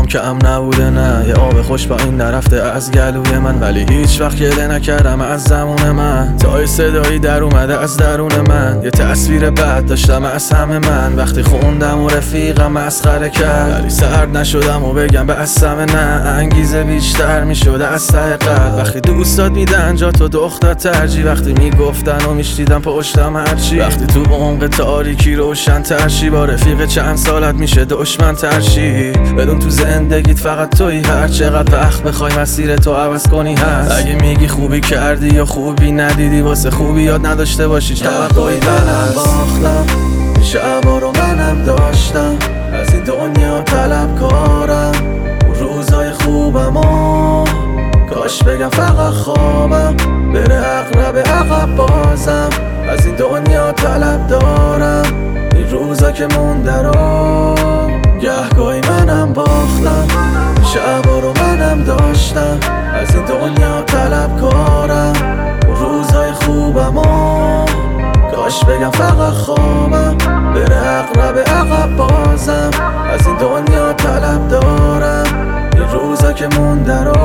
کم نبوده نه، یه آب خوش با این نرفته از گلوی من، ولی هیچ وقت گله نکردم از زمان من. تا صدایی در اومده از درون من، یه تصویر بد داشتم از همه من. وقتی خوندم و رفیقم مسخره کرد، ولی سرد نشدم و بگم بستم نه، انگیزه بیشتر میشده از ته قلب. وقتی دوستات میدن جا تو دختر ترجی، وقتی میگفتن و میشنیدم پشتم هرچی، وقتی تو عمق تاریکی روشن ترشی، با رفیق چند سالت میشه دشمن ترشی. بدون تو زندگیت فقط تویی، هر چقدر وقت بخوای مسیر تو عوض کنی هست. اگه میگی خوبی کردی یا خوبی ندیدی، واسه خوبی یاد نداشته باشی توقعی من باختم. این شبا رو منم داشتم، از این دنیا طلبکارم. اون روزای خوبم و کاش بگم فقط خوابم، بره عقرب عقب بازم. از این دنیا طلب دارم، این روزا که مونده رو گهگاهی منم باختم. شبا رو منم داشتم، از این دنیا طلبکارم. اون روزای خوبم و کاش بگم فقط خوابم، بره عقرب عقب بازم. از این دنیا طلب دارم، این روزا که مونده رو.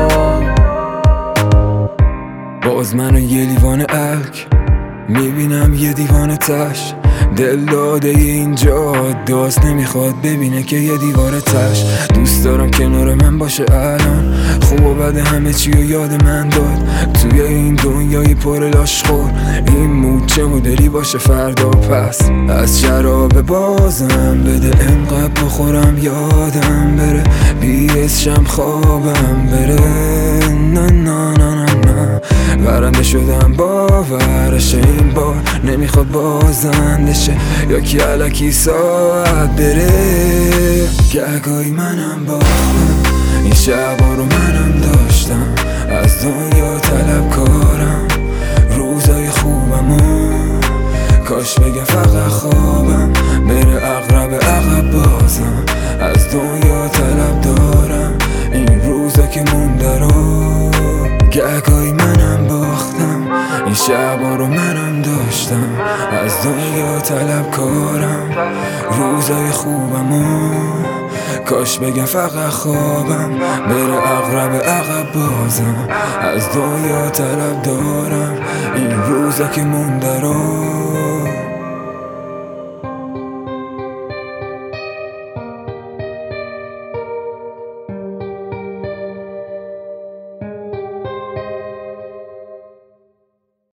باز منو یه لیوان الک میبینم، یه دیوانه تش دل داده اینجا داست نمیخواد ببینه که یه دیواره تش. دوست دارم کنار من باشه الان، خوب و بد همه چی رو یاد من داد. توی این دنیای پر لاشخور این مود چه مدلی باشه فردا، پس از شراب بازم بده انقدر بخورم یادم بره، بیشم خوابم بره. نه نه نه نه برنده شدم باورش این بار نمیخواد بازنده شه، یا کی علکی ساعت بره. گهگاهی منم باختم، این شبا رو منم داشتم، از دنیا طلبکارم. روزای خوبم و کاش بگم فقط خوابم، بره عقرب عقب بازم. از دنیا طلب دارم، این روزا که مونده رو. گهگاهی منم باختم، این شبا رو منم داشتم، از دنیا طلبکارم. روزای خوبم و کاش بگم فقط خوابم، بره عقرب عقب بازم. از دنیا طلب دارم، این روزا که مونده رو.